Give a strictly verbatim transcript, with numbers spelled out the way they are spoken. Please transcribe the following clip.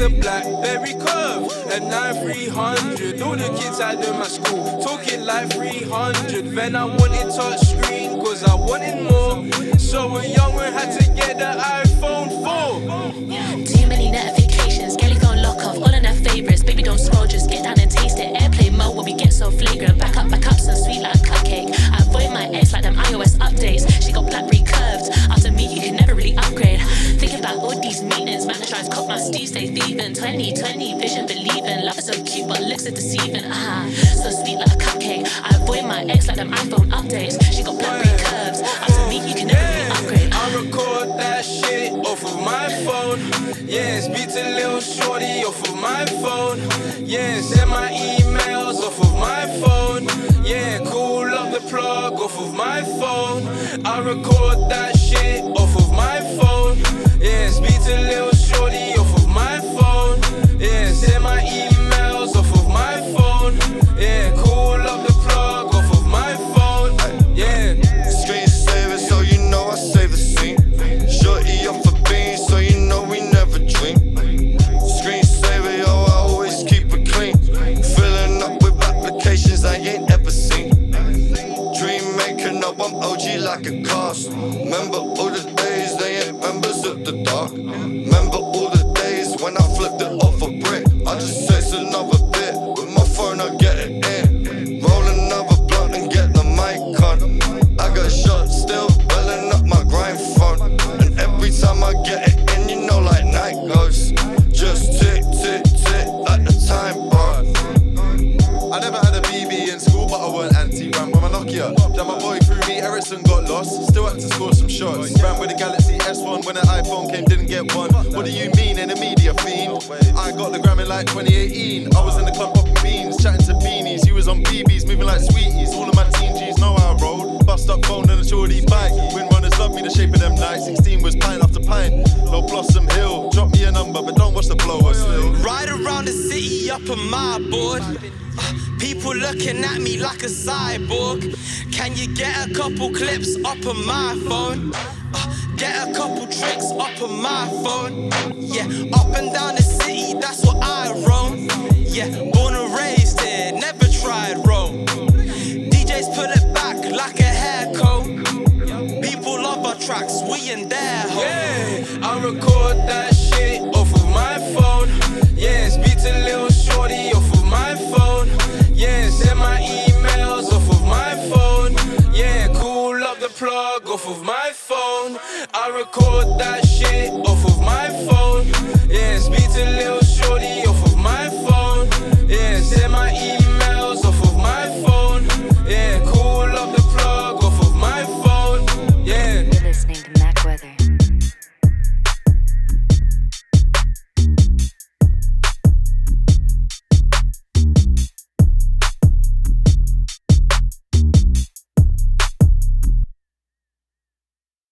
a BlackBerry Curve, a nine three hundred. All the kids out of my school talking like three hundred. Then I wanted touch screen, cause I wanted more. So when young we had to get the iPhone four. Too many notifications, Kelly phone lock off, all of their favorites. Baby don't scroll, just get down and taste it. Airplay mode when we get so flagrant. Back up, back up, so sweet like a cupcake. I avoid my ex like them iOS updates. She got BlackBerry curved. After me, you can never really upgrade. Thinking about all these meetings, man, I try to cop my Steve, stay thieving. twenty twenty, vision believing. Love is so cute, but looks are deceiving. Ah, so sweet like a cupcake. I avoid my ex like them iPhone updates. She got BlackBerry curves. After me, you can never really upgrade. I record that shit off of my phone. Yeah, speak to Lil Shorty off of my phone. Yeah, send my emails off of my phone. Yeah, call up the plug off of my phone. I record that shit off of my phone. Yeah, speak to Lil Shorty off of my phone. Yeah, send my emails off of my phone. Yeah, call up the plug off of my phone. Yeah. Screensaver, so you know I save the scene. Shorty off a bean, so you know we never dream. Screensaver, yo, I always keep it clean. Filling up with applications I ain't ever seen. Dream maker, no, I'm O G like a cast. Remember all the days they ain't members of the dark. Remember all the days when I flipped it off a brick. I just say it's another bit. With my phone I get it in. Roll another blunt and get the mic on. I got shot still welling up my grind phone. And every time I get it in, you know like night goes. Just tick, tick, tick like the time bar. I never had a B B in school, but I weren't anti-ran with my Nokia. Jam my boy through me, Ericsson got lost. Still had to score some shots. Ran with the Galaxy S one when the iPhone came, didn't get one. What do you mean in a media fiend? I got the gram in like twenty eighteen. I was in the club popping beans, chatting to beanies. You was on B Bs, moving like sweeties. All of my teen G's know how I rolled. Bust up phone and a shorty bike. Wind runners love me, the shape of them nights. sixteen was pint after pint. Low Blossom Hill, drop me a number, but don't watch the blower still. Ride around the city up on my board. Uh, people looking at me like a cyborg. Can you get a couple clips up on my phone? Uh, get a couple tricks up on my phone. Yeah, up and down the city, that's what I roam. Yeah, born and raised here, never tried Rome. D Js put it back like a hair comb. People love our tracks, we in their home. Yeah, I record that shit off of my phone. Yeah, speak to Lil Shorty off of my phone. Yeah, send my emails off of my phone. Yeah, call up the plug off of my phone. I record that shit